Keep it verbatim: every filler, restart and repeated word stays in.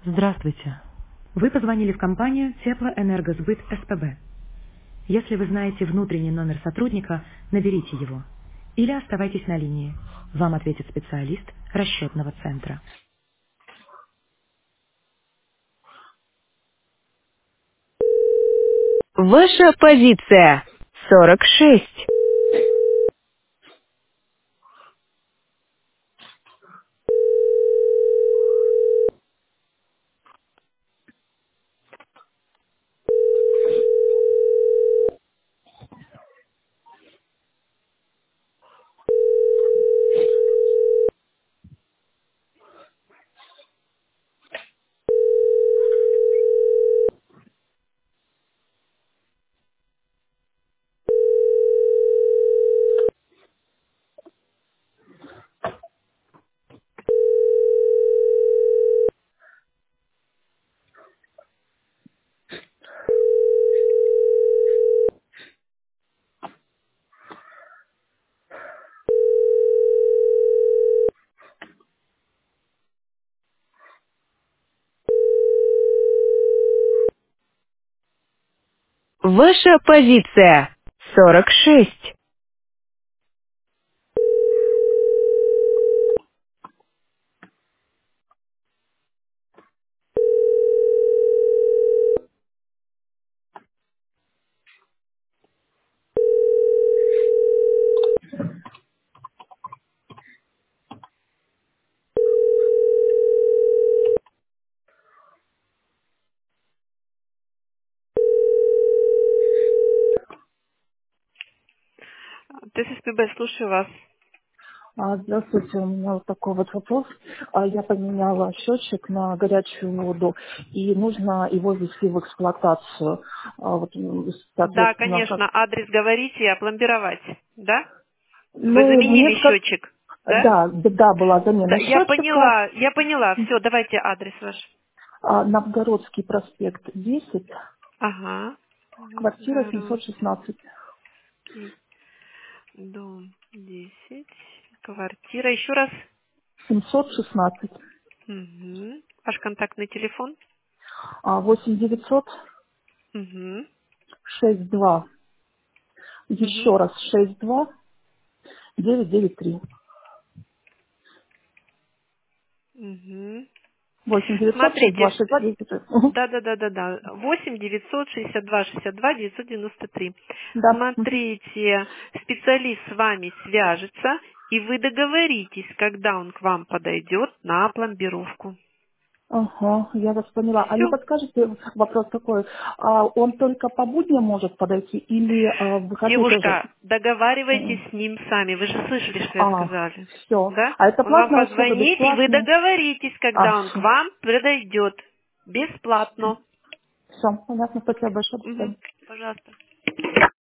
Здравствуйте. Вы позвонили в компанию Теплоэнергосбыт СПБ. Если вы знаете внутренний номер сотрудника, наберите его. Или оставайтесь на линии. Вам ответит специалист расчетного центра. Ваша позиция сорок шесть. Ваша позиция сорок шесть. ТССПБ, слушаю вас. А, Здравствуйте, у меня вот такой вот вопрос. А, Я поменяла счетчик на горячую воду, и нужно его ввести в эксплуатацию. А, Вот, м, Да, соответственно, как... конечно, адрес говорите, опломбировать, да? Вы Ну, мне заменили как... счетчик, да? Да, да, была Да, замена я счетчика. поняла, я поняла. Все, давайте адрес ваш. А, Новгородский проспект десять, Ага. квартира семьсот шестнадцать. Новгородский дом десять. Квартира. Еще раз. семьсот шестнадцать. Угу. Ваш контактный телефон. А, восемь девятьсот Угу. шесть два. Угу. Еще раз шесть два девять девять три. Угу. восемь девятьсот шесть два Смотрите, шесть два девять три. Мгм. да, да, да, да, да. восемь девятьсот шестьдесят два шестьдесят два девятьсот девяносто три. Да. Мгм. Смотрите, специалист с вами свяжется, и вы договоритесь, когда он к вам подойдет на пломбировку. Ага, я вас поняла. А не Все. подскажете, вопрос такой, а он только по будням может подойти или а, в выходные тоже? Девушка, договаривайтесь М. с ним сами. Вы же слышали, что я А, сказали. все. Да? А это Он вам платная услуга, позвонит, и вы бесплатная? договоритесь, А, когда он к все. вам подойдет. Бесплатно. Все, понятно. Спасибо большое. До свидания. Мгм. Пожалуйста.